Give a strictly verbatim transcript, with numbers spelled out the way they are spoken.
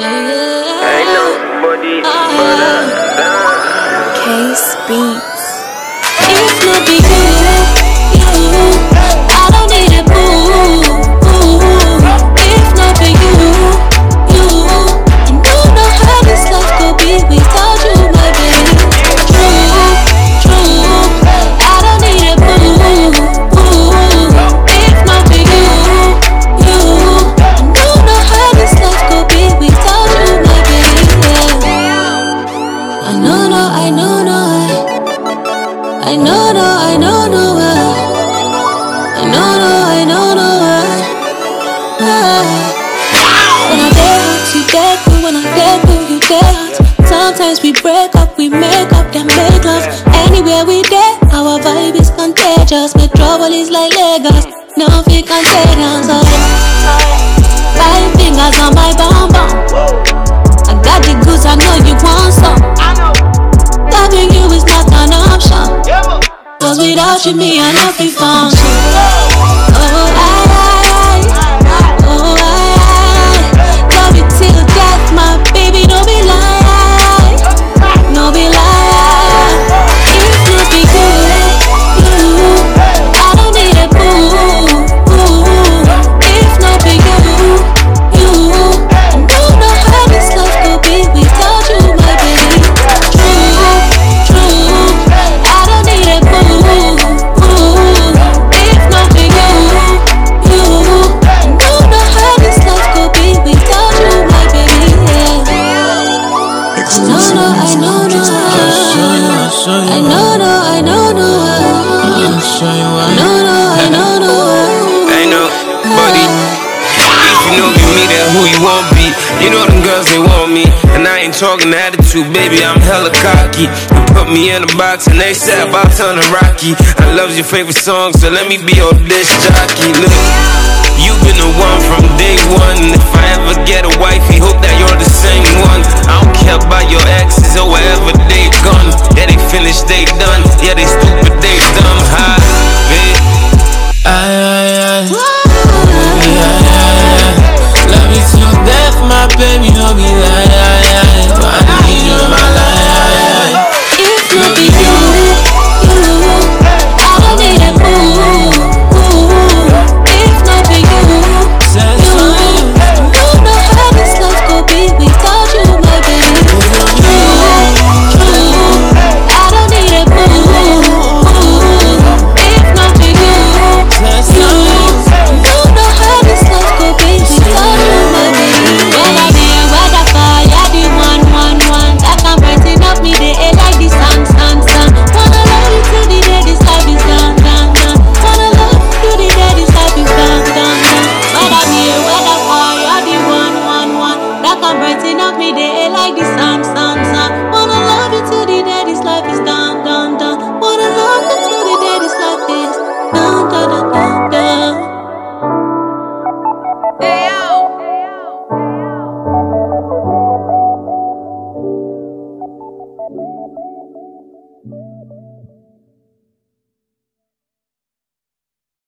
Ain't nobody but us. Case Beats. If not be you, you, I don't need a boo. If not be you, you, I don't know how this life could be without you, my baby. True, true, I don't need a boo. If not be you, you, I don't know how this life could be without you, my baby. I know, no, I know, no, I know, no, I know, no, I know, no, I know, no. When I get hot, you get cool. When I get cool, you get hot. Sometimes we break up, we make up, then make love. Anywhere we there, our vibe is contagious. My trouble is like Lagos, nothing can take us up. Five fingers on my bum bum. I got the goods, I know you want some. Loving you is not an option, cause without you, me, I not be function. Oh, I, I, oh, I, love you till death, my baby, no be lie, no be lie. If you be good, you, I don't need a boo. If not be you, you, I don't know how this life could be without you, my baby. True, true, I don't need a boo. If not be you, you, I don't know how this life could be without you, my baby. Yeah. No, no, I know, no, I know, no, I know, no, I know, no, I know, no. Ain't nobody. If you know give me that who you won't be. You know them girls, they want me. And I ain't talking attitude, baby, I'm hella cocky. You put me in a box and they said about turn to Rocky. I love your favorite song, so let me be your disc jockey. Look, you've been the one from day one. If I ever get a wifey, hope that you're the same one. I don't care about your exes or wherever they gone. Yeah, they finished, they done. Yeah, they stupid, they dumb. Hi, babe.